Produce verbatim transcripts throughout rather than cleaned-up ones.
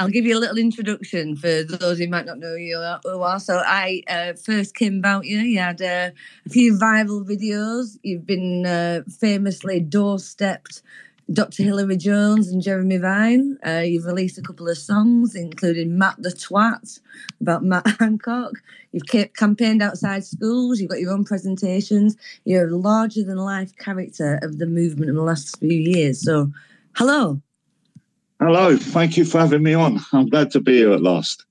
I'll give you a little introduction for those who might not know you who are. So I uh, first came about you. You had uh, a few viral videos. You've been uh, famously doorstepped Doctor Hilary Jones and Jeremy Vine. Uh, you've released a couple of songs, including Matt the Twat, about Matt Hancock. You've campaigned outside schools. You've got your own presentations. You're a larger-than-life character of the movement in the last few years. So, hello. Hello. Thank you for having me on. I'm glad to be here at last.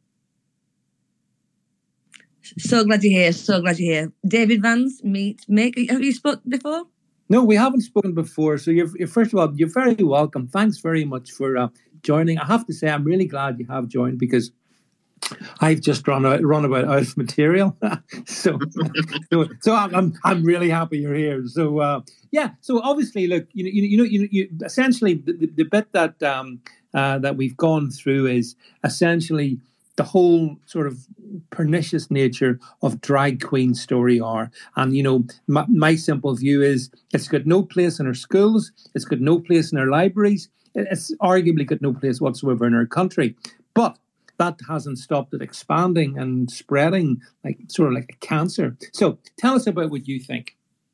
So glad you're here. So glad you're here. David Vance, meet, make. Have you spoken before? No, we haven't spoken before. So, you're, you're first of all, you're very welcome. Thanks very much for uh, joining. I have to say, I'm really glad you have joined because I've just run out, run about out of material. so, so, so I'm, I'm, I'm really happy you're here. So, uh, yeah. So, obviously, look, you know, you, you know, you, you essentially the, the, the bit that um, uh, that we've gone through is essentially the whole sort of pernicious nature of drag queen story are. And, you know, my, my simple view is it's got no place in our schools. It's got no place in our libraries. It's arguably got no place whatsoever in our country. But that hasn't stopped it expanding and spreading like sort of like a cancer. So tell us about what you think.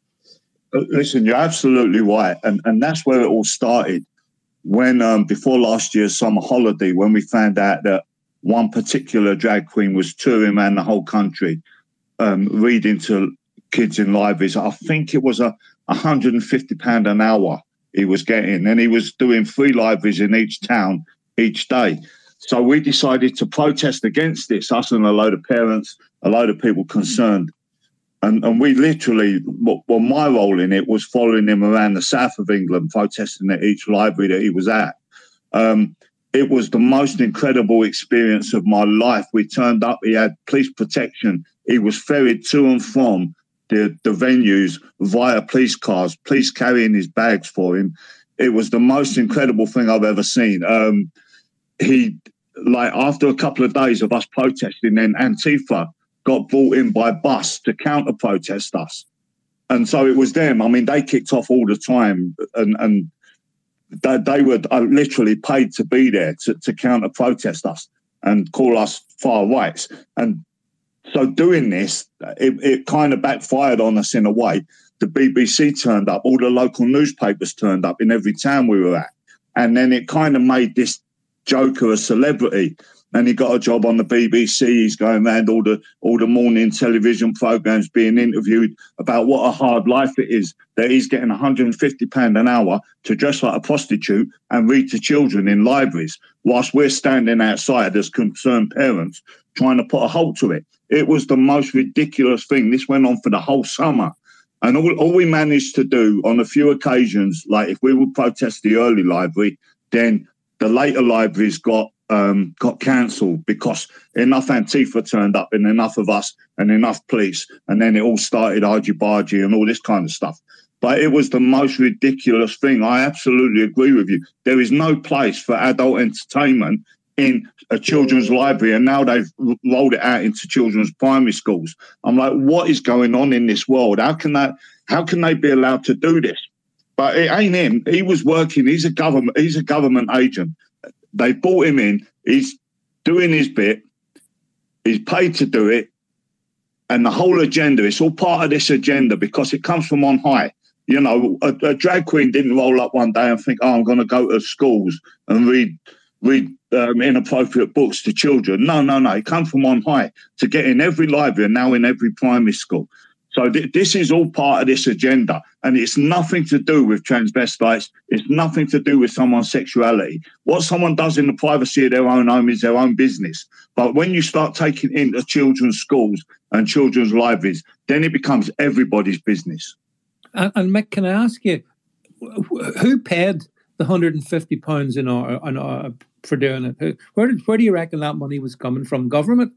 Listen, you're absolutely right. And, and that's where it all started. When um, before last year's summer holiday, when we found out that one particular drag queen was touring around the whole country, um, reading to kids in libraries. I think it was a one hundred fifty pounds an hour he was getting, and he was doing three libraries in each town each day. So we decided to protest against this, us and a load of parents, a load of people concerned. And, and we literally, well, my role in it was following him around the south of England, protesting at each library that he was at. Um, It was the most incredible experience of my life. We turned up, he had police protection. He was ferried to and from the, the venues via police cars, police carrying his bags for him. It was the most incredible thing I've ever seen. Um, he, like, after a couple of days of us protesting, then Antifa got brought in by bus to counter-protest us. And so it was them. I mean, they kicked off all the time, and, and They, they were uh, literally paid to be there to, to counter protest us and call us far rights. And so doing this, it, it kind of backfired on us in a way. The B B C turned up, all the local newspapers turned up in every town we were at. And then it kind of made this joker a celebrity. And he got a job on the B B C. He's going around all the all the morning television programs being interviewed about what a hard life it is, that he's getting one hundred fifty pounds an hour to dress like a prostitute and read to children in libraries, whilst we're standing outside as concerned parents trying to put a halt to it. It was the most ridiculous thing. This went on for the whole summer. And all, all we managed to do on a few occasions, like if we would protest the early library, then the later libraries got Um, got cancelled because enough Antifa turned up and enough of us and enough police, and then it all started argy-bargy and all this kind of stuff. But it was the most ridiculous thing. I absolutely agree with you. There is no place for adult entertainment in a children's library, and now they've rolled it out into children's primary schools. I'm like, what is going on in this world? How can that? How can they be allowed to do this? But it ain't him. He was working. He's a government. He's a government agent. They brought him in. He's doing his bit. He's paid to do it. And the whole agenda, it's all part of this agenda because it comes from on high. You know, a, a drag queen didn't roll up one day and think, oh, I'm going to go to schools and read read um, inappropriate books to children. No, no, no. It comes from on high to get in every library and now in every primary school. So th- this is all part of this agenda, and it's nothing to do with transvestites. It's nothing to do with someone's sexuality. What someone does in the privacy of their own home is their own business. But when you start taking it into children's schools and children's libraries, then it becomes everybody's business. And, and Mick, can I ask you, who paid the one hundred fifty pounds an hour, an hour for doing it? Who, where, did, where do you reckon that money was coming from? Government?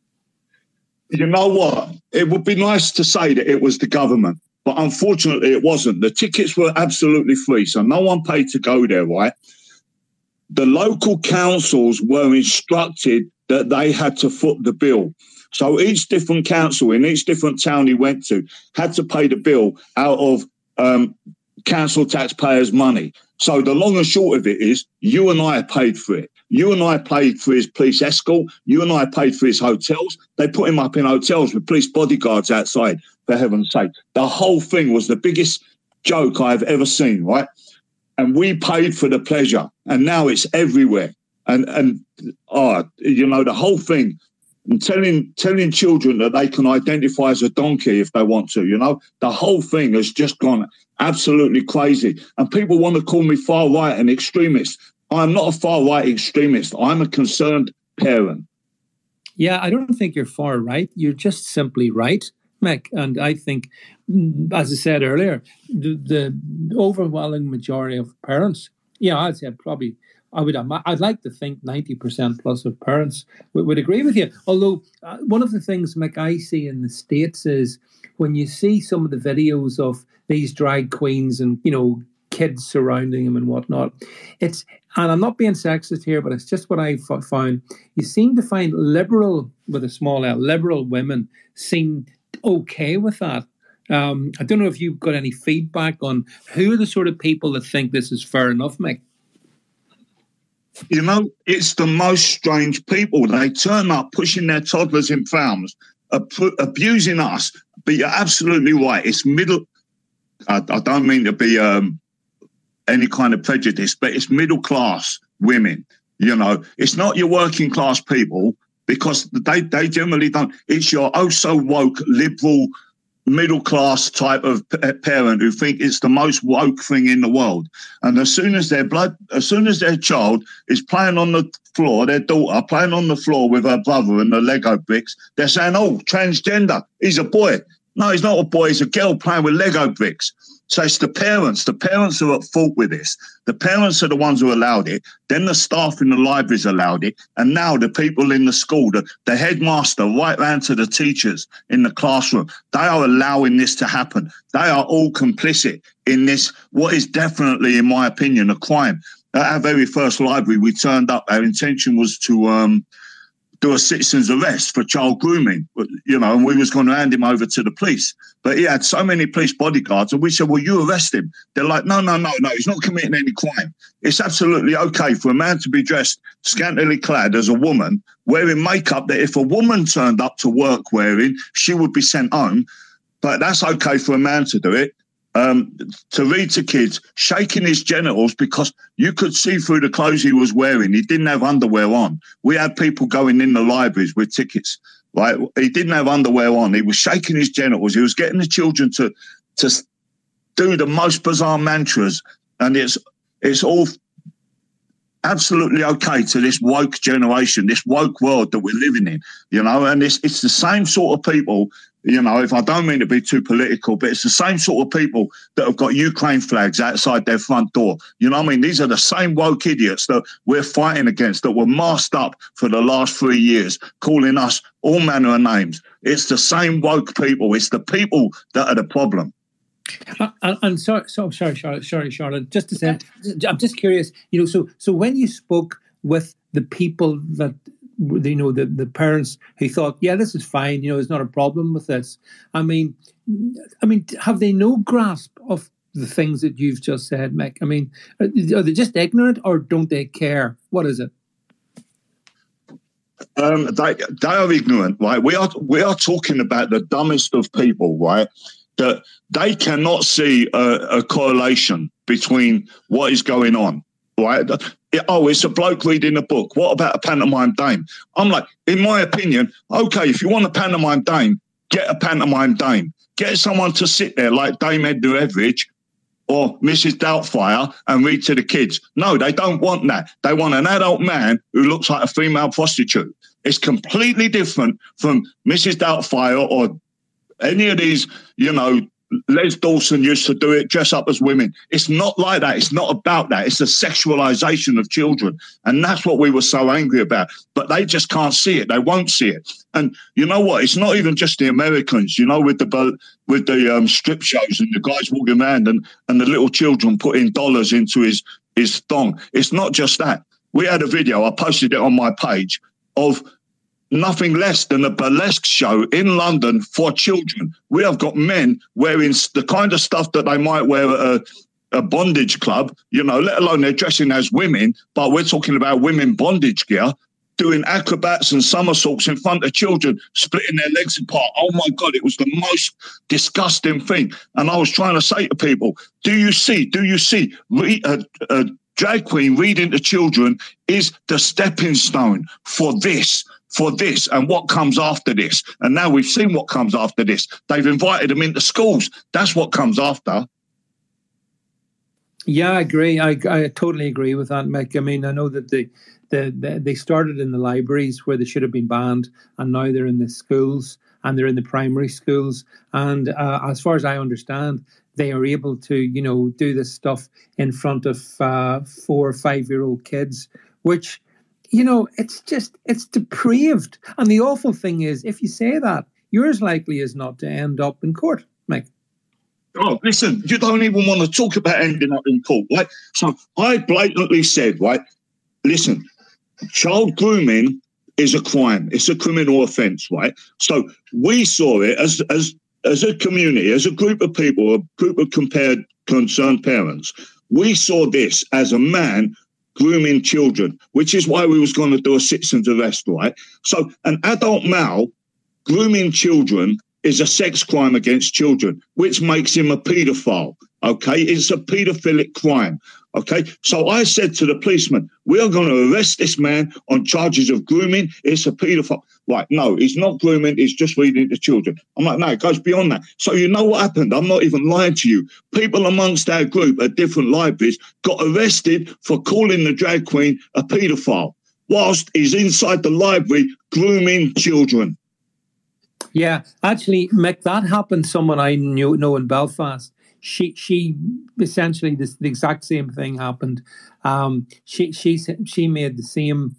You know what? It would be nice to say that it was the government, but unfortunately it wasn't. The tickets were absolutely free, so no one paid to go there, right? The local councils were instructed that they had to foot the bill. So each different council in each different town he went to had to pay the bill out of um, council taxpayers' money. So the long and short of it is, you and I paid for it. You and I paid for his police escort. You and I paid for his hotels. They put him up in hotels with police bodyguards outside, for heaven's sake. The whole thing was the biggest joke I've ever seen, right? And we paid for the pleasure, and now it's everywhere. And, and oh, you know, the whole thing, and telling telling children that they can identify as a donkey if they want to, you know, the whole thing has just gone absolutely crazy. And people want to call me far right and extremist. I'm not a far right extremist. I'm a concerned parent. Yeah, I don't think you're far right. You're just simply right, Mick. And I think, as I said earlier, the, the overwhelming majority of parents, yeah, you know, I'd say probably, I would, I'd like to think ninety percent plus of parents would, would agree with you. Although uh, one of the things, Mick, I see in the States is when you see some of the videos of these drag queens and, you know, kids surrounding them and whatnot, it's, and I'm not being sexist here, but it's just what I found. You seem to find liberal, with a small L, liberal women seem okay with that. Um, I don't know if you've got any feedback on who are the sort of people that think this is fair enough, Mick. You know, it's the most strange people. They turn up pushing their toddlers in prams, ab- abusing us. But you're absolutely right. It's middle. I, I don't mean to be um, any kind of prejudice, but it's middle class women. You know, it's not your working class people, because they, they generally don't. It's your oh so woke liberal middle class type of parent who think it's the most woke thing in the world. And as soon as their blood, as soon as their child is playing on the floor, their daughter playing on the floor with her brother and the Lego bricks, they're saying, oh, transgender, he's a boy. No, he's not a boy, he's a girl playing with Lego bricks. So it's the parents. The parents are at fault with this. The parents are the ones who allowed it. Then the staff in the libraries allowed it. And now the people in the school, the, the headmaster, right round to the teachers in the classroom, they are allowing this to happen. They are all complicit in this, what is definitely, in my opinion, a crime. At our very first library, we turned up. Our intention was to um, do a citizen's arrest for child grooming, you know, and we was going to hand him over to the police. But he had so many police bodyguards, and we said, well, you arrest him. They're like, no, no, no, no, he's not committing any crime. It's absolutely okay for a man to be dressed scantily clad as a woman, wearing makeup that if a woman turned up to work wearing, she would be sent home. But that's okay for a man to do it. Um, to read to kids, shaking his genitals because you could see through the clothes he was wearing. He didn't have underwear on. We had people going in the libraries with tickets, right? He didn't have underwear on. He was shaking his genitals. He was getting the children to to do the most bizarre mantras, and it's it's all absolutely okay to this woke generation, this woke world that we're living in, you know, and it's it's the same sort of people. You know, if I don't mean to be too political, but it's the same sort of people that have got Ukraine flags outside their front door. You know what I mean? These are the same woke idiots that we're fighting against, that were masked up for the last three years, calling us all manner of names. It's the same woke people. It's the people that are the problem. Uh, and, and so, so sorry, Charlotte. Sorry, Charlotte. Just to say, I'm just curious. You know, so so when you spoke with the people that, you know, the, the parents who thought, yeah, this is fine, you know, there's not a problem with this. I mean, I mean, have they no grasp of the things that you've just said, Mick? I mean, are, are they just ignorant, or don't they care? What is it? Um, they they are ignorant, right? We are we are talking about the dumbest of people, right? That they cannot see a, a correlation between what is going on, right? Oh, it's a bloke reading a book. What about a pantomime dame? I'm like, in my opinion, okay, if you want a pantomime dame, get a pantomime dame. Get someone to sit there like Dame Edna Everage or Missus Doubtfire and read to the kids. No, they don't want that. They want an adult man who looks like a female prostitute. It's completely different from Missus Doubtfire or any of these, you know, Les Dawson used to do it, dress up as women. It's not like that. It's not about that. It's the sexualization of children. And that's what we were so angry about. But they just can't see it. They won't see it. And you know what? It's not even just the Americans, you know, with the with the um, strip shows and the guys walking around and, and the little children putting dollars into his, his thong. It's not just that. We had a video, I posted it on my page, of nothing less than a burlesque show in London for children. We have got men wearing the kind of stuff that they might wear at a, a bondage club, you know, let alone they're dressing as women, but we're talking about women bondage gear, doing acrobats and somersaults in front of children, splitting their legs apart. Oh, my God, it was the most disgusting thing. And I was trying to say to people, do you see, do you see, re- a, a drag queen reading to children is the stepping stone for this. for this and what comes after this. And now we've seen what comes after this. They've invited them into schools. That's what comes after. Yeah, I agree. I, I totally agree with that, Mick. I mean, I know that the, the, the they started in the libraries where they should have been banned, and now they're in the schools and they're in the primary schools. And uh, as far as I understand, they are able to, you know, do this stuff in front of uh, four or five-year-old kids, which, you know, it's just, it's depraved. And the awful thing is, if you say that, you're as likely as not to end up in court, Mike. Oh, listen, you don't even want to talk about ending up in court, right? So I blatantly said, right, listen, child grooming is a crime. It's a criminal offence, right? So we saw it as as as a community, as a group of people, a group of compared concerned parents. We saw this as a man grooming children, which is why we was going to do a citizen's arrest, right? So an adult male grooming children is a sex crime against children, which makes him a paedophile, okay? It's a paedophilic crime, okay? So I said to the policeman, we are going to arrest this man on charges of grooming. It's a paedophile. Right, no, he's not grooming, he's just reading to children. I'm like, no, it goes beyond that. So you know what happened? I'm not even lying to you. People amongst our group at different libraries got arrested for calling the drag queen a paedophile whilst he's inside the library grooming children. Yeah, actually, Mick, that happened. Someone I knew know in Belfast. She she essentially this, the exact same thing happened. Um, she she she made the same.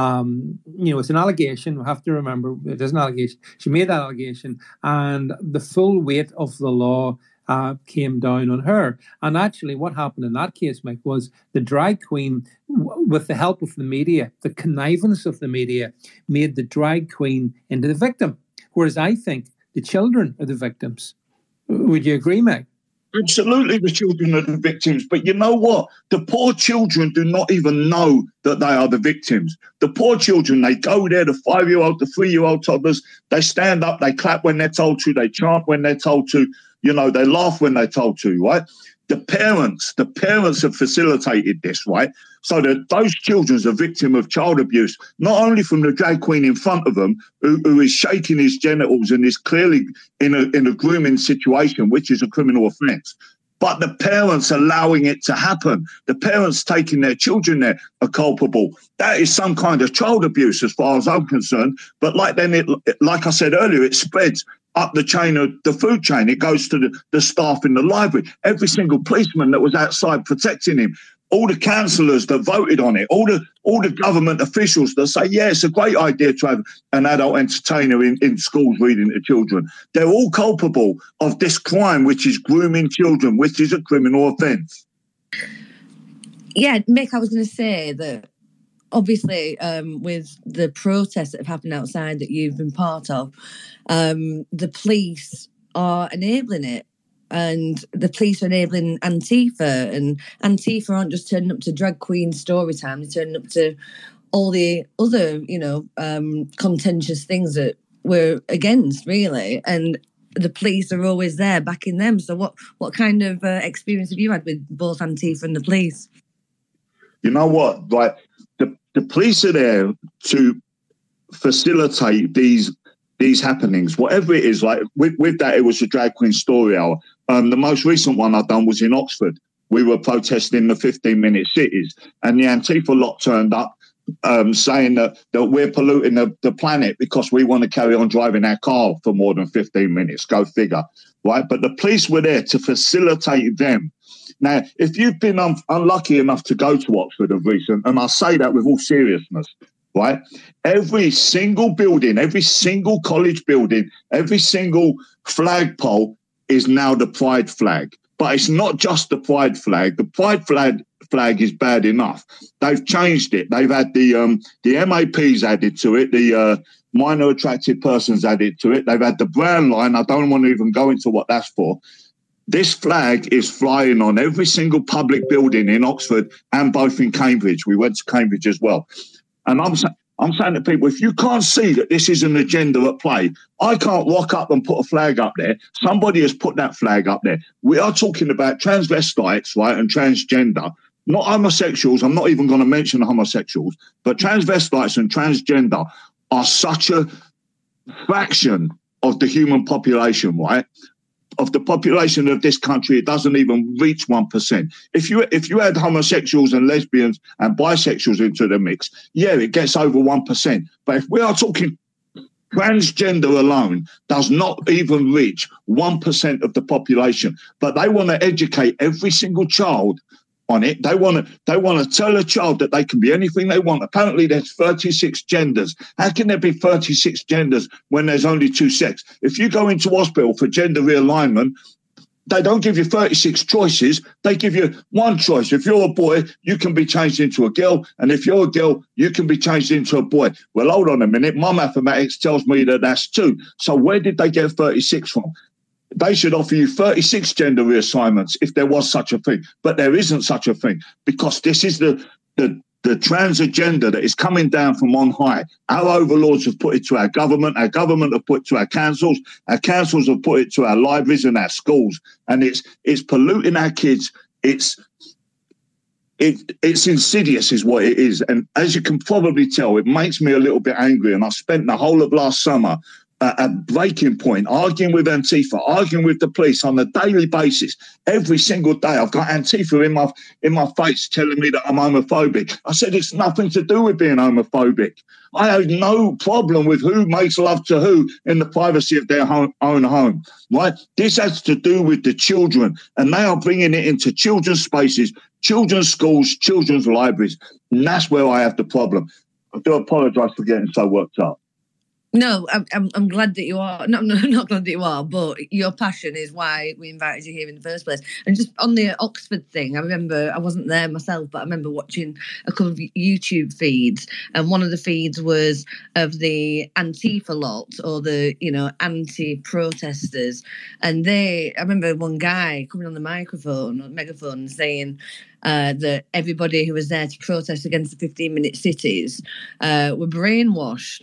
Um, you know, it's an allegation. We have to remember it is an allegation. She made that allegation, and the full weight of the law uh, came down on her. And actually, what happened in that case, Mick, was the drag queen, w- with the help of the media, the connivance of the media, made the drag queen into the victim. Whereas I think the children are the victims. Would you agree, Meg? Absolutely, the children are the victims. But you know what? The poor children do not even know that they are the victims. The poor children, they go there, the five-year-old, the three-year-old toddlers, they stand up, they clap when they're told to, they chant when they're told to, you know, they laugh when they're told to, right? The parents, the parents have facilitated this, right? So that those children are a victim of child abuse, not only from the drag queen in front of them, who, who is shaking his genitals and is clearly in a in a grooming situation, which is a criminal offence, but the parents allowing it to happen. The parents taking their children there are culpable. That is some kind of child abuse as far as I'm concerned. But like then, it, like I said earlier, it spreads up the chain of the food chain. It goes to the, the staff in the library. Every single policeman that was outside protecting him, all the councillors that voted on it, all the all the government officials that say, yeah, it's a great idea to have an adult entertainer in, in schools reading to children. They're all culpable of this crime, which is grooming children, which is a criminal offence. Yeah, Mick, I was going to say that obviously um, with the protests that have happened outside that you've been part of, um, the police are enabling it. And the police are enabling Antifa, and Antifa aren't just turning up to drag queen story time, they're turning up to all the other, you know, um, contentious things that we're against, really. And the police are always there backing them. So what, what kind of uh, experience have you had with both Antifa and the police? You know what? Like the, the police are there to facilitate these these happenings, whatever it is. Like with, with that, it was a drag queen story hour. Um, the most recent one I've done was in Oxford. We were protesting the fifteen-minute cities, and the Antifa lot turned up um, saying that, that we're polluting the, the planet because we want to carry on driving our car for more than fifteen minutes. Go figure, right? But the police were there to facilitate them. Now, if you've been un- unlucky enough to go to Oxford of recent, and I say that with all seriousness, right? Every single building, every single college building, every single flagpole is now the pride flag. But it's not just the pride flag. The pride flag flag is bad enough. They've changed it. They've had the um, the M A Ps added to it, the uh, minor attracted persons added to it. They've had the brown line. I don't want to even go into what that's for. This flag is flying on every single public building in Oxford and both in Cambridge. We went to Cambridge as well. And I'm saying, I'm saying to people, if you can't see that this is an agenda at play, I can't walk up and put a flag up there. Somebody has put that flag up there. We are talking about transvestites, right, and transgender, not homosexuals. I'm not even going to mention homosexuals, but transvestites and transgender are such a fraction of the human population, right? Of the population of this country, it doesn't even reach one percent. If you if you add homosexuals and lesbians and bisexuals into the mix, yeah, it gets over one percent. But if we are talking transgender alone, does not even reach one percent of the population. But they want to educate every single child on it. They want to they want to tell a child that they can be anything they want. Apparently there's thirty-six genders. How can there be thirty-six genders when there's only two sexes? If you go into hospital for gender realignment, they don't give you thirty-six choices. They give you one choice. If you're a boy, you can be changed into a girl. And if you're a girl, you can be changed into a boy. Well, hold on a minute. My mathematics tells me that that's two. So where did they get thirty-six from? They should offer you thirty-six gender reassignments if there was such a thing. But there isn't such a thing, because this is the, the, the trans agenda that is coming down from on high. Our overlords have put it to our government. Our government have put it to our councils. Our councils have put it to our libraries and our schools. And it's it's polluting our kids. It's it it's insidious is what it is. And as you can probably tell, it makes me a little bit angry. And I spent the whole of last summer a breaking point, arguing with Antifa, arguing with the police on a daily basis. Every single day I've got Antifa in my in my face telling me that I'm homophobic. I said it's nothing to do with being homophobic. I have no problem with who makes love to who in the privacy of their home, own home, right? This has to do with the children, and they are bringing it into children's spaces, children's schools, children's libraries, and that's where I have the problem. I do apologise for getting so worked up. No, I'm, I'm I'm glad that you are. No, no, not glad that you are, but your passion is why we invited you here in the first place. And just on the Oxford thing, I remember, I wasn't there myself, but I remember watching a couple of YouTube feeds, and one of the feeds was of the Antifa lot, or the, you know, anti-protesters. And they, I remember one guy coming on the microphone, or megaphone, saying Uh, that everybody who was there to protest against the fifteen-minute cities uh, were brainwashed.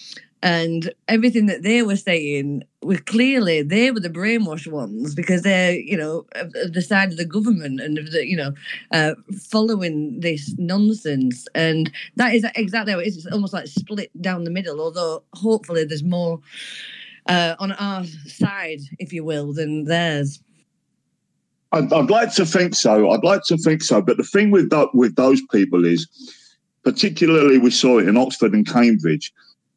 And everything that they were saying were clearly, they were the brainwashed ones, because they're, you know, of, of the side of the government and of the, you know, uh, following this nonsense. And that is exactly how it is. It's almost like split down the middle, although hopefully there's more uh, on our side, if you will, than theirs. I'd, I'd like to think so. I'd like to think so. But the thing with that, with those people is, particularly we saw it in Oxford and Cambridge,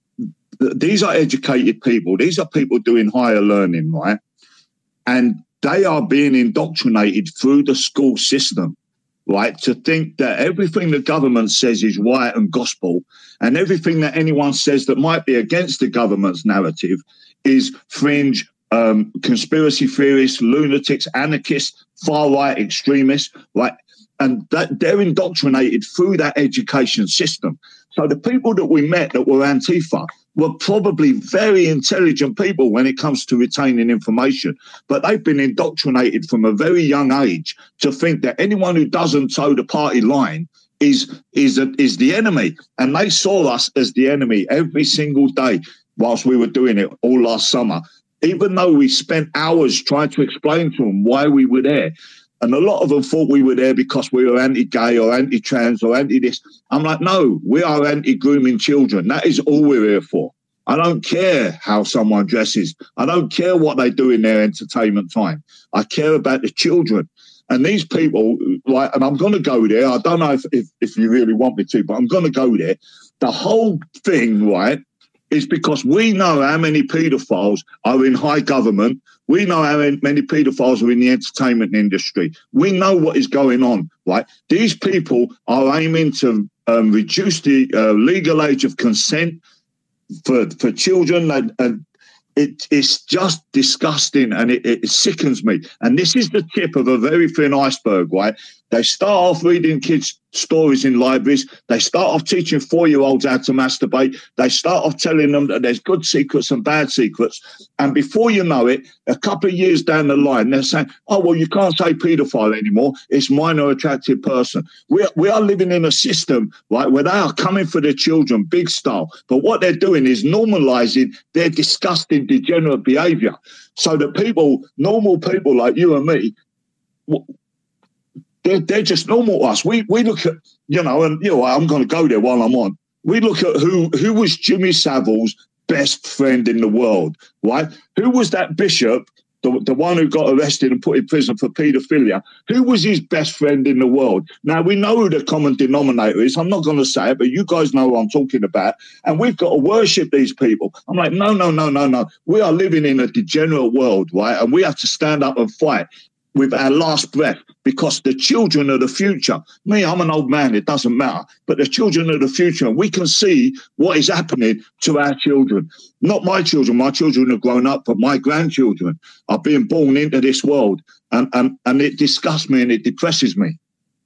these are educated people. These are people doing higher learning, right? And they are being indoctrinated through the school system, right, to think that everything the government says is right and gospel, and everything that anyone says that might be against the government's narrative is fringe, um, conspiracy theorists, lunatics, anarchists, far-right extremists, right? And that they're indoctrinated through that education system. So the people that we met that were Antifa were probably very intelligent people when it comes to retaining information, but they've been indoctrinated from a very young age to think that anyone who doesn't toe the party line is is a, is the enemy, and they saw us as the enemy every single day whilst we were doing it all last summer, even though we spent hours trying to explain to them why we were there. And a lot of them thought we were there because we were anti-gay or anti-trans or anti-this. I'm like, no, we are anti-grooming children. That is all we're here for. I don't care how someone dresses. I don't care what they do in their entertainment time. I care about the children. And these people, like, and I'm going to go there. I don't know if, if, if you really want me to, but I'm going to go there. The whole thing, right, is because we know how many paedophiles are in high government. We know how many paedophiles are in the entertainment industry. We know what is going on, right? These people are aiming to um, reduce the uh, legal age of consent for, for children, and, and it, it's just disgusting, and it, it sickens me. And this is the tip of a very thin iceberg, right? They start off reading kids' stories in libraries. They start off teaching four-year-olds how to masturbate. They start off telling them that there's good secrets and bad secrets. And before you know it, a couple of years down the line, they're saying, oh, well, you can't say paedophile anymore. It's minor attractive person. We are, we are living in a system, right, where they are coming for their children, big style. But what they're doing is normalizing their disgusting, degenerate behavior so that people, normal people like you and me, They're, they're just normal to us. We we look at, you know, and you know, I'm going to go there while I'm on. We look at who who was Jimmy Savile's best friend in the world, right? Who was that bishop, the, the one who got arrested and put in prison for paedophilia? Who was his best friend in the world? Now, we know who the common denominator is. I'm not going to say it, but you guys know what I'm talking about. And we've got to worship these people. I'm like, no, no, no, no, no. We are living in a degenerate world, right? And we have to stand up and fight with our last breath, because the children of the future, me, I'm an old man, it doesn't matter, but the children of the future, we can see what is happening to our children. Not my children, my children have grown up, but my grandchildren are being born into this world, and, and, and it disgusts me and it depresses me.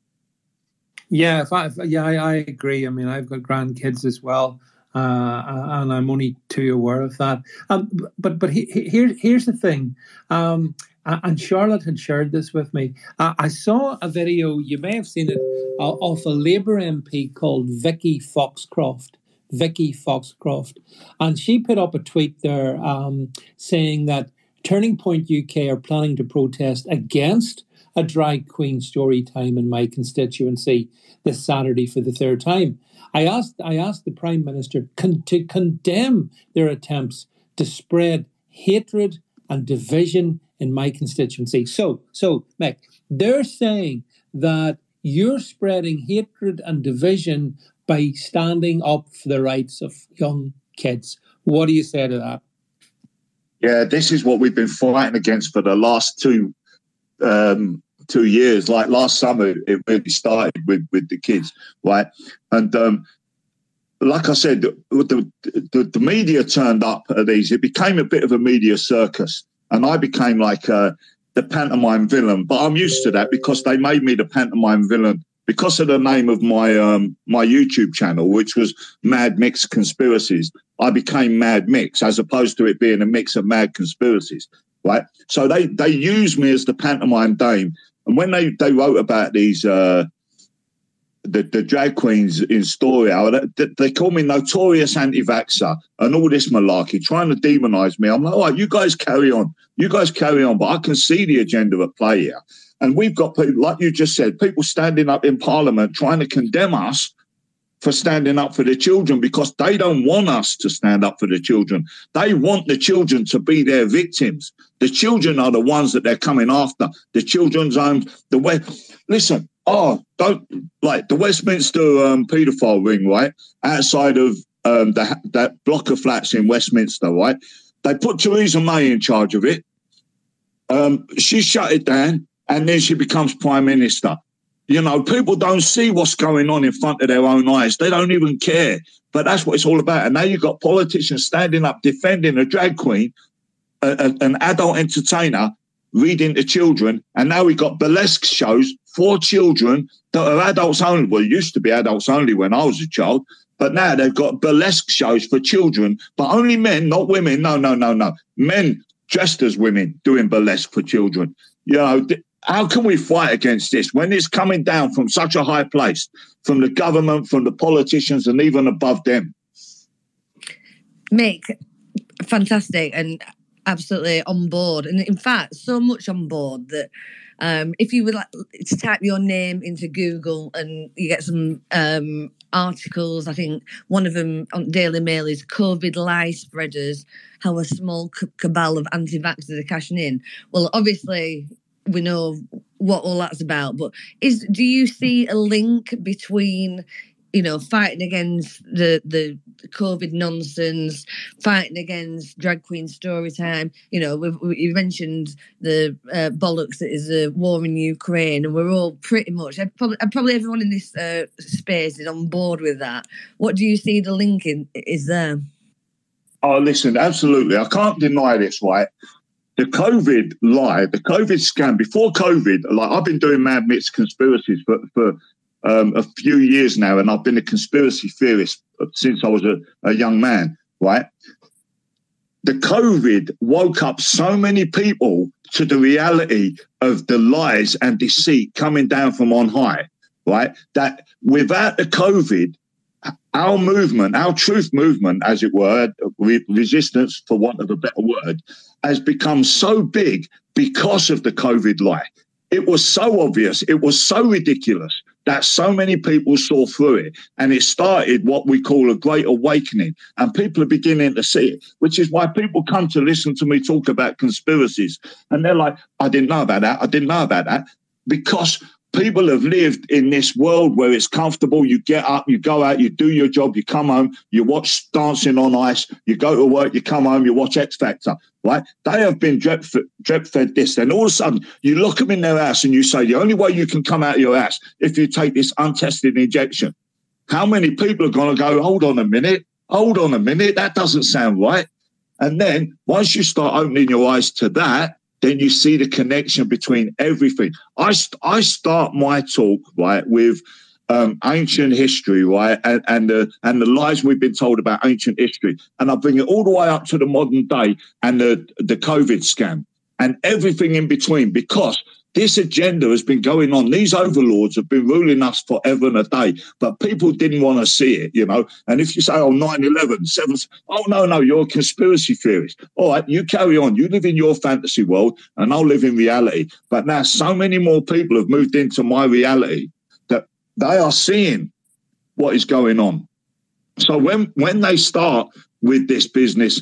Yeah, if I, if, yeah, I, I agree. I mean, I've got grandkids as well, uh, and I'm only too aware of that. Um, but but he, he, here, here's the thing. Um, And Charlotte had shared this with me. Uh, I saw a video, you may have seen it, uh, of a Labour M P called Vicky Foxcroft. Vicky Foxcroft. And she put up a tweet there um, saying that Turning Point U K are planning to protest against a drag queen story time in my constituency this Saturday for the third time. I asked, I asked the Prime Minister con- to condemn their attempts to spread hatred and division in my constituency. So, so, Mick, they're saying that you're spreading hatred and division by standing up for the rights of young kids. What do you say to that? Yeah, this is what we've been fighting against for the last two um, two years. Like last summer, it really started with, with the kids, right? And um, like I said, the, the, the media turned up at these. It became a bit of a media circus. And I became like uh, the pantomime villain. But I'm used to that because they made me the pantomime villain because of the name of my um, my YouTube channel, which was Mad Mix Conspiracies. I became Mad Mix as opposed to it being a mix of mad conspiracies, right? So they, they used me as the pantomime dame. And when they, they wrote about these... Uh, The, the drag queens in Story Hour, they, they call me notorious anti-vaxxer and all this malarkey, trying to demonise me. I'm like, all right, you guys carry on. You guys carry on, but I can see the agenda at play here. And we've got people, like you just said, people standing up in Parliament trying to condemn us for standing up for the children because they don't want us to stand up for the children. They want the children to be their victims. The children are the ones that they're coming after. The children's own, the way, listen, Oh, don't like the Westminster um, paedophile ring, right? Outside of um, the, that block of flats in Westminster, right? They put Theresa May in charge of it. Um, she shut it down, and then she becomes Prime Minister. You know, people don't see what's going on in front of their own eyes. They don't even care. But that's what it's all about. And now you've got politicians standing up defending a drag queen, a, a, an adult entertainer, reading to children. And now we've got burlesque shows for children that are adults only. Well, it used to be adults only when I was a child, but now they've got burlesque shows for children, but only men, not women. No, no, no, no. Men dressed as women doing burlesque for children. You know, how can we fight against this when it's coming down from such a high place, from the government, from the politicians, and even above them? Mick, fantastic and absolutely on board. And in fact, so much on board that um, if you would like to type your name into Google and you get some um, articles, I think one of them on Daily Mail is COVID lie spreaders, how a small cabal of anti-vaxxers are cashing in. Well, obviously, we know what all that's about, but is do you see a link between, you know, fighting against the, the COVID nonsense, fighting against drag queen story time? You know, we've, we, you mentioned the uh, bollocks that is a war in Ukraine, and we're all pretty much, probably, probably everyone in this uh, space is on board with that. What do you see the link in, is there? Oh, listen, absolutely. I can't deny this, right? the COVID lie, the COVID scam, before COVID, like I've been doing Mad Myths conspiracies for, for um, a few years now, and I've been a conspiracy theorist since I was a, a young man, right? The COVID woke up so many people to the reality of the lies and deceit coming down from on high, right? That without the COVID, our movement, our truth movement, as it were, re- resistance, for want of a better word, has become so big because of the COVID lie. It was so obvious, it was so ridiculous that so many people saw through it. And it started what we call a great awakening. And people are beginning to see it, which is why people come to listen to me talk about conspiracies. And they're like, I didn't know about that. I didn't know about that. Because people have lived in this world where it's comfortable. You get up, you go out, you do your job, you come home, you watch Dancing on Ice, you go to work, you come home, you watch X Factor, right? They have been drip, drip fed this. Then all of a sudden, you look them in their house and you say, the only way you can come out of your house if you take this untested injection. How many people are going to go, hold on a minute, hold on a minute, that doesn't sound right. And then once you start opening your eyes to that, then you see the connection between everything. I, st- I start my talk, right, with um, ancient history, right, and, and, the, and the lies we've been told about ancient history. And I bring it all the way up to the modern day and the, the COVID scam and everything in between, because this agenda has been going on. These overlords have been ruling us forever and a day, but people didn't want to see it, you know. And if you say, oh, nine eleven, seven, oh, no, no, you're a conspiracy theorist. All right, you carry on. You live in your fantasy world and I'll live in reality. But now so many more people have moved into my reality that they are seeing what is going on. So when, when they start with this business,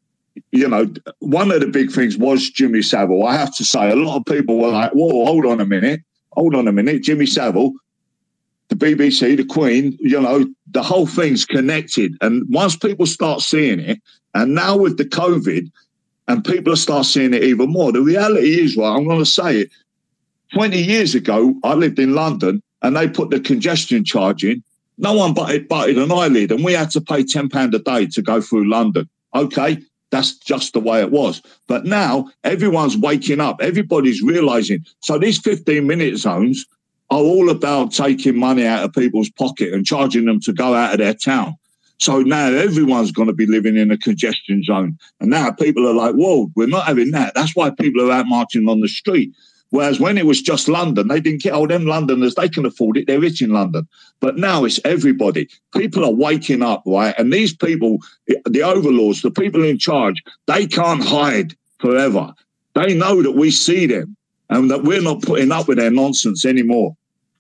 you know, one of the big things was Jimmy Savile. I have to say, a lot of people were like, whoa, hold on a minute, hold on a minute. Jimmy Savile, the B B C, the Queen, you know, the whole thing's connected. And once people start seeing it, and now with the COVID, and people start seeing it even more, the reality is, right, I'm going to say it, twenty years ago, I lived in London, and they put the congestion charge in. No one butted, butted an eyelid, and we had to pay ten pounds a day to go through London. Okay. That's just the way it was. But now everyone's waking up. Everybody's realizing. So these fifteen-minute zones are all about taking money out of people's pocket and charging them to go out of their town. So now everyone's going to be living in a congestion zone. And now people are like, whoa, we're not having that. That's why people are out marching on the street. Whereas when it was just London, they didn't get, oh, them Londoners, they can afford it. They're rich in London. But now it's everybody. People are waking up, right? And these people, the overlords, the people in charge, they can't hide forever. They know that we see them and that we're not putting up with their nonsense anymore.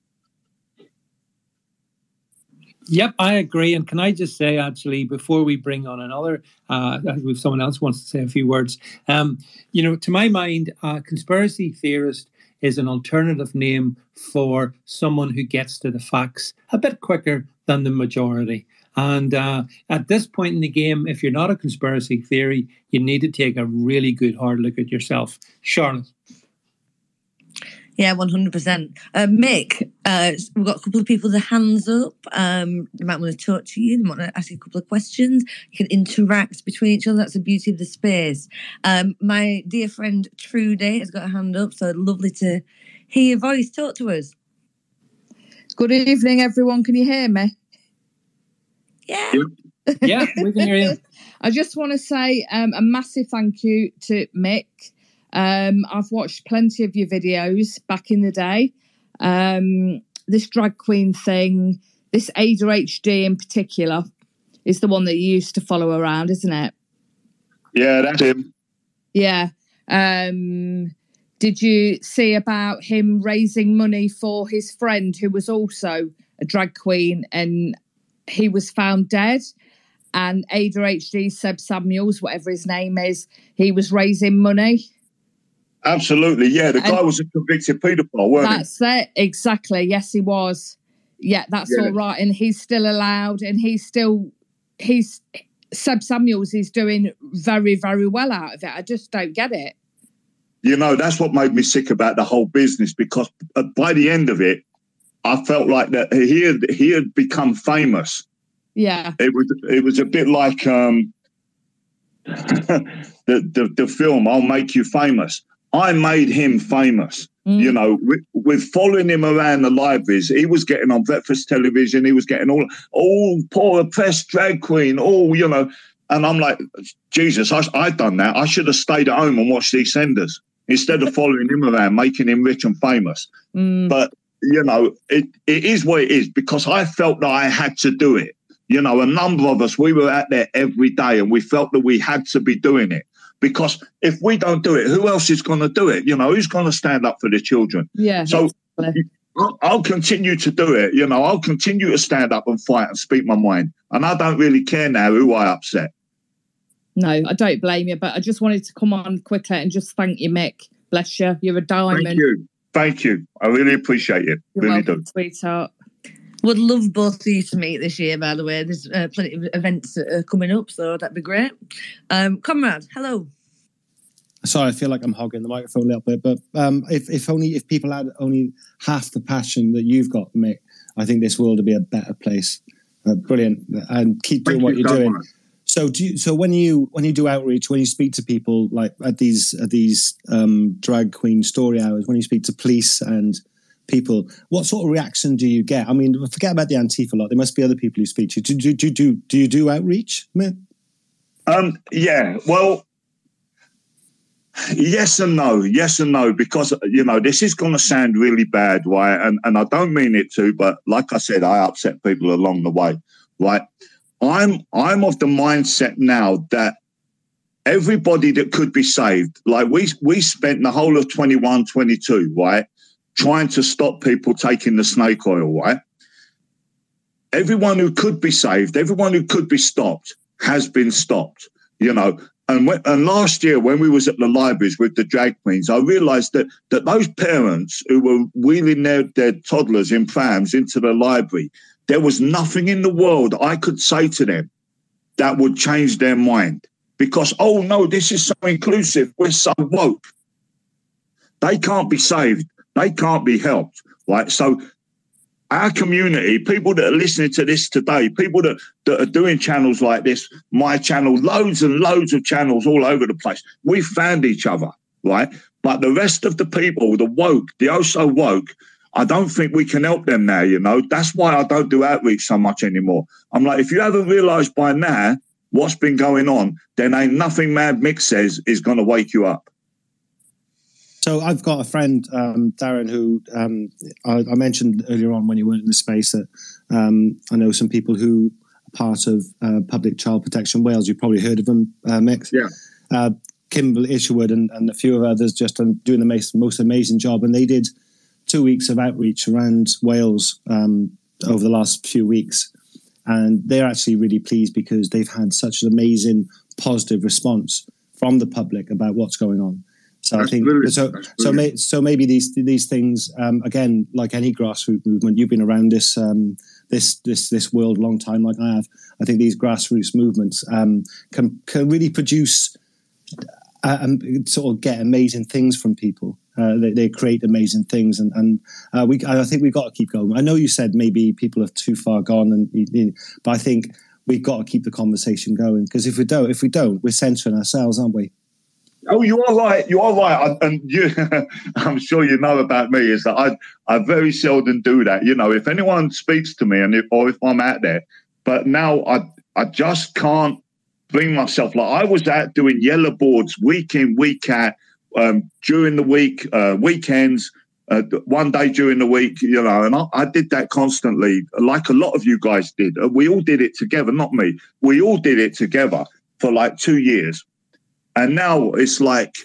Yep, I agree. And can I just say, actually, before we bring on another, uh, if someone else wants to say a few words, um, you know, to my mind, a conspiracy theorist is an alternative name for someone who gets to the facts a bit quicker than the majority. And uh, at this point in the game, if you're not a conspiracy theory, you need to take a really good hard look at yourself. Charlotte. Yeah, one hundred percent. Uh, Mick, uh, we've got a couple of people with their hands up. Um, they might want to talk to you. They might want to ask you a couple of questions. You can interact between each other. That's the beauty of the space. Um, my dear friend Trudy has got a hand up, so lovely to hear your voice. Talk to us. Good evening, everyone. Can you hear me? Yeah. Yeah, we can hear you. I just want to say um, a massive thank you to Mick. Um, I've watched plenty of your videos back in the day. Um, this drag queen thing, this A D H D in particular, is the one that you used to follow around, isn't it? Yeah, that's him. Yeah. Um, did you see about him raising money for his friend who was also a drag queen and he was found dead? And A D H D, Seb Samuels, whatever his name is, he was raising money. Absolutely, yeah. The guy and was a convicted paedophile, weren't he? That's it, exactly. Yes, he was. Yeah, that's yeah. all right. And he's still allowed, and he's still, he's, Seb Samuels is doing very, very well out of it. I just don't get it. You know, that's what made me sick about the whole business, because by the end of it, I felt like that he had, he had become famous. Yeah. It was, it was a bit like, um, the, the the film I'll Make You Famous. I made him famous. Mm. You know, with, with following him around the libraries, he was getting on breakfast television. He was getting all, oh, poor oppressed drag queen. Oh, you know, and I'm like, Jesus, I I'd done that. I should have stayed at home and watched EastEnders instead of following him around, making him rich and famous. Mm. But you know, it it is what it is because I felt that I had to do it. You know, a number of us, we were out there every day and we felt that we had to be doing it. Because if we don't do it, who else is going to do it? You know, who's going to stand up for the children? Yeah. So I'll, I'll continue to do it. You know, I'll continue to stand up and fight and speak my mind. And I don't really care now who I upset. No, I don't blame you. But I just wanted to come on quickly and just thank you, Mick. Bless you. You're a diamond. Thank you. Thank you. I really appreciate it. You're really welcome, do. Sweetheart. Would love both of you to meet this year, by the way. There's uh, plenty of events that are coming up, so that'd be great. Um, Conrad, hello. Sorry, I feel like I'm hogging the microphone a little bit, but um, if, if only if people had only half the passion that you've got, Mick, I think this world would be a better place. Uh, brilliant, and keep doing Thank what you you're so doing. much. So, do you, so when you when you do outreach, when you speak to people like at these at these um, drag queen story hours, when you speak to police and people, what sort of reaction do you get? I mean, forget about the Antifa lot. There must be other people who speak to you. Do do do do, do you do outreach, Mick? Um, yeah, well. Yes and no, yes and no, because, you know, this is going to sound really bad, right? And and I don't mean it to, but like I said, I upset people along the way, right? I'm I'm of the mindset now that everybody that could be saved, like we we spent the whole of twenty-one, twenty-two, right, trying to stop people taking the snake oil, right? Everyone who could be saved, everyone who could be stopped has been stopped, you know. And, when, and last year, when we was at the libraries with the drag queens, I realised that that those parents who were wheeling their, their toddlers in prams into the library, there was nothing in the world I could say to them that would change their mind. Because, oh, no, this is so inclusive. We're so woke. They can't be saved. They can't be helped, right? So our community, people that are listening to this today, people that, that are doing channels like this, my channel, loads and loads of channels all over the place, we found each other, right? But the rest of the people, the woke, the oh so woke, I don't think we can help them now, you know. That's why I don't do outreach so much anymore. I'm like, if you haven't realised by now what's been going on, then ain't nothing Mad Mick says is going to wake you up. So I've got a friend, um, Darren, who um, I, I mentioned earlier on when you were in the space that um, I know some people who are part of uh, Public Child Protection Wales. You've probably heard of them, uh, Mick. Yeah. Uh, Kimberly Isherwood and, and a few of others just doing the most, most amazing job. And they did two weeks of outreach around Wales um, over the last few weeks. And they're actually really pleased because they've had such an amazing positive response from the public about what's going on. So That's I think brilliant. so. So, may, so maybe these these things um, again, like any grassroots movement, you've been around this um, this this this world a long time, like I have. I think these grassroots movements um, can can really produce uh, and sort of get amazing things from people. Uh, they, they create amazing things, and and uh, we. I think we've got to keep going. I know you said maybe people are too far gone, and but I think we've got to keep the conversation going because if we don't, if we don't, we're censoring ourselves, aren't we? Oh, you are right. You are right. I, and you, I'm sure you know about me is that I, I very seldom do that. You know, if anyone speaks to me and if, or if I'm out there, but now I, I just can't bring myself. Like I was out doing yellow boards week in, week out, um, during the week, uh, weekends, uh, one day during the week, you know, and I, I did that constantly, like a lot of you guys did. We all did it together, not me. We all did it together for like two years. And now it's like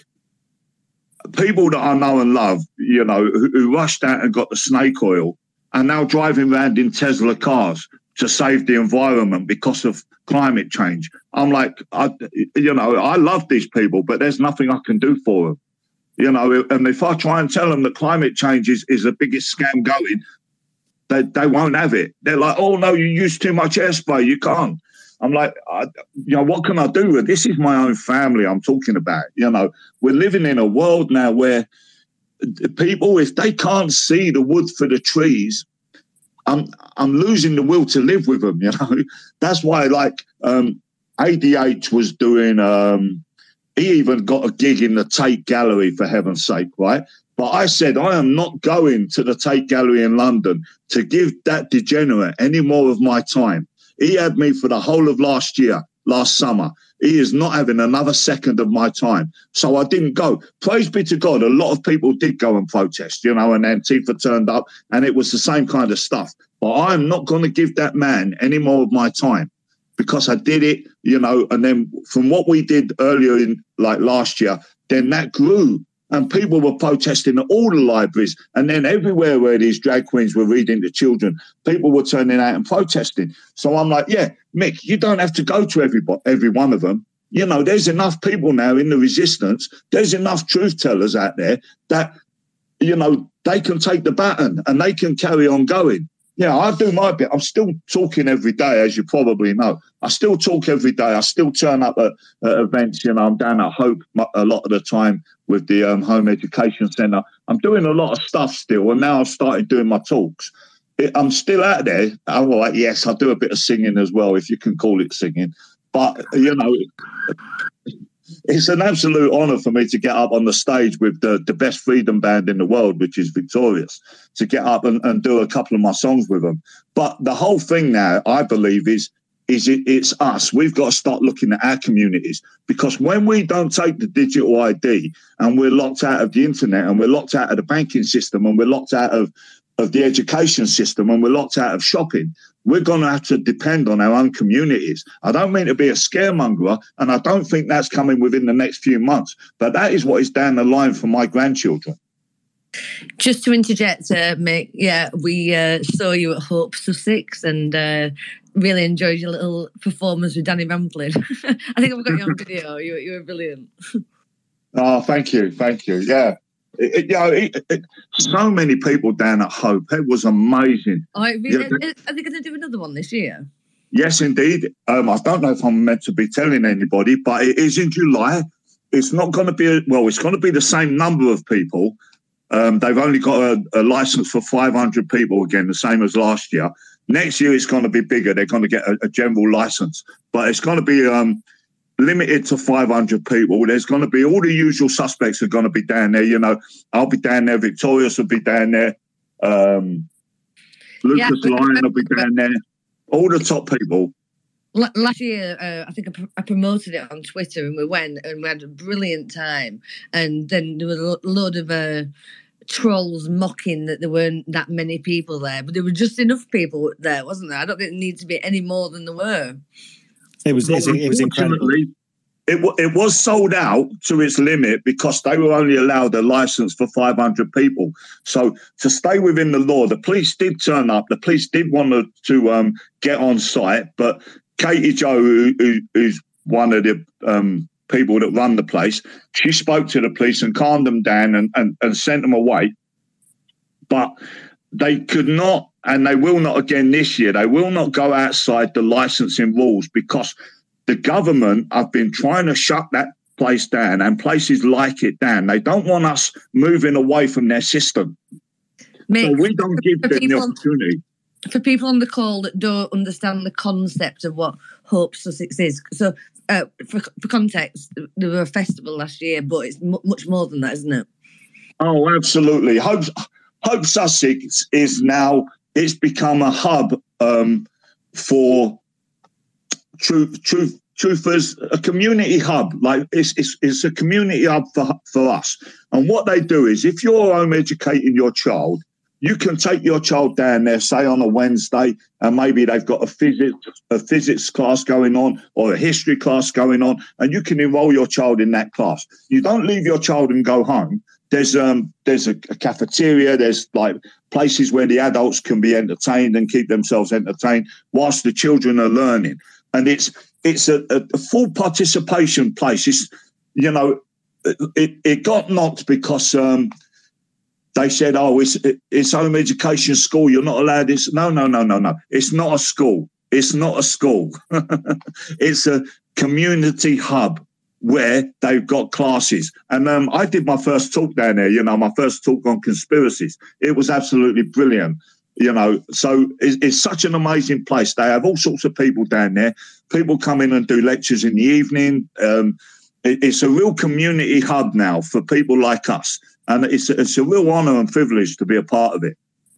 people that I know and love, you know, who, who rushed out and got the snake oil are now driving around in Tesla cars to save the environment because of climate change. I'm like, I, you know, I love these people, but there's nothing I can do for them. You know, and if I try and tell them that climate change is, is the biggest scam going, they, they won't have it. They're like, oh, no, you use too much airspray. You can't. I'm like, I, you know, what can I do? This is my own family I'm talking about. You know, we're living in a world now where people, if they can't see the wood for the trees, I'm I'm losing the will to live with them. You know, that's why, like, um, A D H was doing, um, he even got a gig in the Tate Gallery, for heaven's sake, right? But I said, I am not going to the Tate Gallery in London to give that degenerate any more of my time. He had me for the whole of last year, last summer. He is not having another second of my time. So I didn't go. Praise be to God, a lot of people did go and protest, you know, and Antifa turned up, and it was the same kind of stuff. But I'm not going to give that man any more of my time, because I did it, you know, and then from what we did earlier in, like last year, then that grew. And people were protesting at all the libraries. And then everywhere where these drag queens were reading to children, people were turning out and protesting. So I'm like, yeah, Mick, you don't have to go to every, every one of them. You know, there's enough people now in the resistance. There's enough truth tellers out there that, you know, they can take the baton and they can carry on going. Yeah, I do my bit. I'm still talking every day, as you probably know. I still talk every day. I still turn up at, at events. You know, I'm down at Hope a lot of the time with the um, Home Education Centre. I'm doing a lot of stuff still, and now I've started doing my talks. It, I'm still out there. I'm like, yes, I do a bit of singing as well, if you can call it singing. But, you know, it's an absolute honour for me to get up on the stage with the, the best freedom band in the world, which is Victorious, to get up and, and do a couple of my songs with them. But the whole thing now, I believe, is is it, it's us. We've got to start looking at our communities, because when we don't take the digital I D and we're locked out of the internet and we're locked out of the banking system and we're locked out of, of the education system and we're locked out of shopping, we're going to have to depend on our own communities. I don't mean to be a scaremonger, and I don't think that's coming within the next few months, but that is what is down the line for my grandchildren. Just to interject, uh, Mick, yeah, we uh, saw you at Hope Sussex and uh, really enjoyed your little performance with Danny Rampling. I think I've got you on video. You, you were brilliant. Oh, thank you. Thank you. Yeah. It, it, you know, it, it, so many people down at Hope. It was amazing. Oh, it really, yeah, are they going to do another one this year? Yes, indeed. Um, I don't know if I'm meant to be telling anybody, but it is in July. It's not going to be, a, well, it's going to be the same number of people. Um, they've only got a, a license for five hundred people again, the same as last year. Next year, it's going to be bigger. They're going to get a, a general license, but it's going to be um, limited to five hundred people. There's going to be all the usual suspects are going to be down there. You know, I'll be down there. Victorious will be down there. Um, Lucas yeah, Lyon will be down there. All the top people. Last year, uh, I think I, pr- I promoted it on Twitter, and we went and we had a brilliant time. And then there were a load of uh, trolls mocking that there weren't that many people there, but there were just enough people there, wasn't there? I don't think there needed to be any more than there were. It was, well, it was incredible. It, w- it was sold out to its limit because they were only allowed a license for five hundred people. So to stay within the law, the police did turn up. The police did want to, to um, get on site, but Katie Joe, who, who, who's one of the um, people that run the place, she spoke to the police and calmed them down and, and, and sent them away. But they could not, and they will not again this year, they will not go outside the licensing rules, because the government have been trying to shut that place down and places like it down. They don't want us moving away from their system. Mick, so we don't give them the opportunity. For people on the call that don't understand the concept of what Hope Sussex is, so uh, for, for context, there were a festival last year, but it's m- much more than that, isn't it? Oh, absolutely. Hope, Hope Sussex is now, it's become a hub um, for truth, truth, truthers, a community hub. Like it's, it's, it's a community hub for, for us. And what they do is, if you're home educating your child, you can take your child down there, say on a Wednesday, and maybe they've got a physics a physics class going on or a history class going on, and you can enroll your child in that class. You don't leave your child and go home. There's um there's a, a cafeteria. There's like places where the adults can be entertained and keep themselves entertained whilst the children are learning. And it's it's a, a full participation place. It's, you know, it it got knocked because um. They said, oh, it's it's home education school. You're not allowed this. No, no, no, no, no. It's not a school. It's not a school. It's a community hub where they've got classes. And um, I did my first talk down there, you know, my first talk on conspiracies. It was absolutely brilliant. You know, so it's, it's such an amazing place. They have all sorts of people down there. People come in and do lectures in the evening. Um, it, it's a real community hub now for people like us. And it's, it's a real honour and privilege to be a part of it.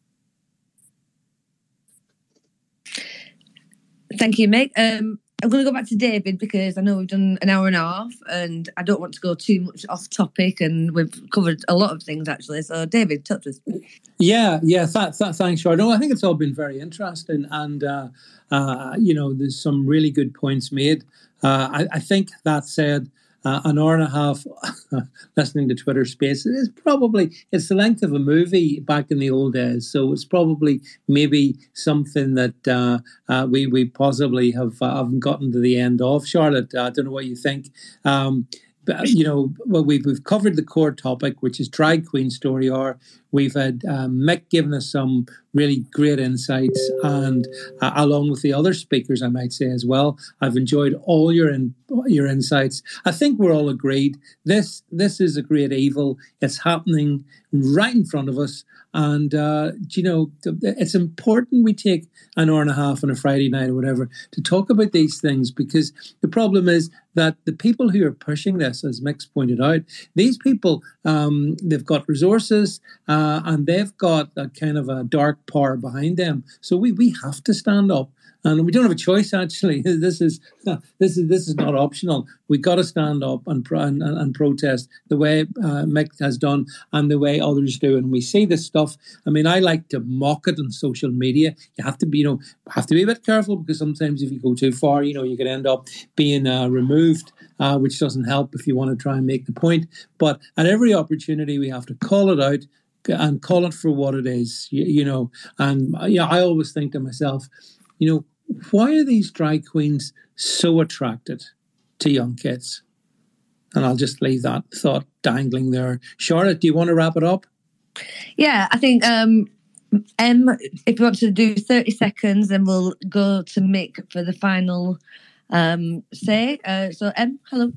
Thank you, Mick. Um, I'm going to go back to David because I know we've done an hour and a half and I don't want to go too much off topic, and we've covered a lot of things actually. So, David, touch us. Yeah, yeah. Th- th- thanks, Sharon. No, I think it's all been very interesting, and uh, uh, you know, there's some really good points made. Uh, I, I think that said, uh, an hour and a half listening to Twitter Spaces is probably it's the length of a movie back in the old days. So it's probably maybe something that uh, uh, we we possibly have uh, haven't gotten to the end of. Charlotte, uh, I don't know what you think. Um, But, you know, well, we've, we've covered the core topic, which is Drag Queen Story Hour. We've had um, Mick giving us some really great insights, and uh, along with the other speakers, I might say as well. I've enjoyed all your in, your insights. I think we're all agreed. This this is a great evil. It's happening right in front of us. And, uh, you know, it's important we take an hour and a half on a Friday night or whatever to talk about these things, because the problem is that the people who are pushing this, as Mick's pointed out, these people, um, they've got resources uh, and they've got a kind of a dark power behind them. So we, we have to stand up. And we don't have a choice. Actually, this is this is this is not optional. We got to stand up and and, and protest the way uh, Mick has done and the way others do. And we see this stuff. I mean, I like to mock it on social media. You have to be, you know, have to be a bit careful, because sometimes if you go too far, you know, you could end up being uh, removed, uh, which doesn't help if you want to try and make the point. But at every opportunity, we have to call it out and call it for what it is. You, you know, and yeah, I always think to myself, you know, why are these drag queens so attracted to young kids? And I'll just leave that thought dangling there. Charlotte, do you want to wrap it up? Yeah, I think, um, Em, if you want to do thirty seconds, then we'll go to Mick for the final um, say. Uh, so, Em, hello.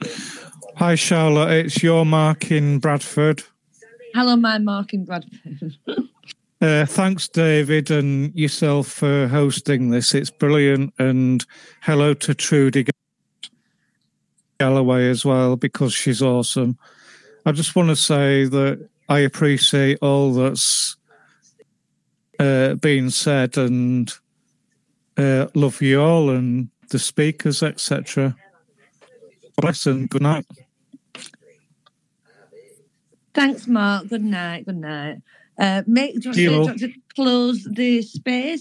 Hi, Charlotte. It's your Mark in Bradford. Hello, my Mark in Bradford. Uh, thanks, David, and yourself for hosting this. It's brilliant. And hello to Trudy Galloway as well, because she's awesome. I just want to say that I appreciate all that's uh, being said, and uh, love you all and the speakers, et cetera. Bless and good night. Thanks, Mark. Good night. Good night. Uh, Mick, do you, want to, do you want to close the space?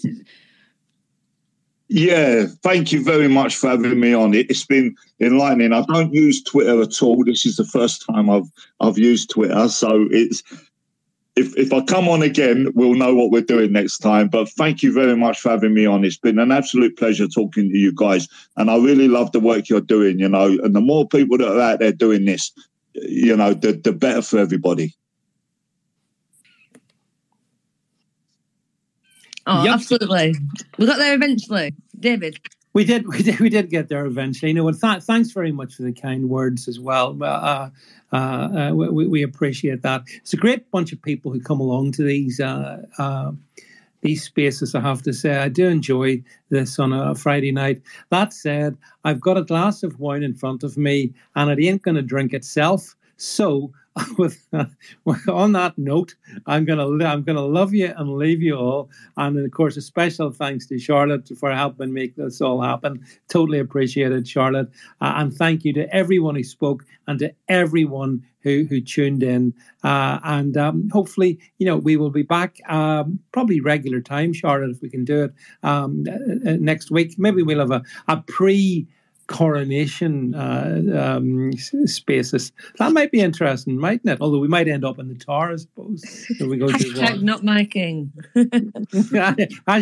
Yeah, thank you very much for having me on. It, it's been enlightening. I don't use Twitter at all. This is the first time I've I've used Twitter, so it's if if I come on again, we'll know what we're doing next time. But thank you very much for having me on. It's been an absolute pleasure talking to you guys, and I really love the work you're doing. You know, and the more people that are out there doing this, you know, the the better for everybody. Oh, yep. Absolutely. We got there eventually. David. We did, we did, we did get there eventually. You know, and th- thanks very much for the kind words as well. Uh, uh, uh, we, we appreciate that. It's a great bunch of people who come along to these uh, uh, these spaces. I have to say, I do enjoy this on a Friday night. That said, I've got a glass of wine in front of me, and it ain't going to drink itself. So, with uh, on that note, I'm gonna I'm gonna love you and leave you all, and of course a special thanks to Charlotte for helping make this all happen. Totally appreciate it, Charlotte, uh, and thank you to everyone who spoke and to everyone who who tuned in. Uh, and um, hopefully, you know, we will be back um, probably regular time, Charlotte, if we can do it um, uh, next week. Maybe we'll have a a pre. coronation uh, um, spaces. That might be interesting, mightn't it? Although we might end up in the Tower, I suppose. If we go Hashtag to not my king.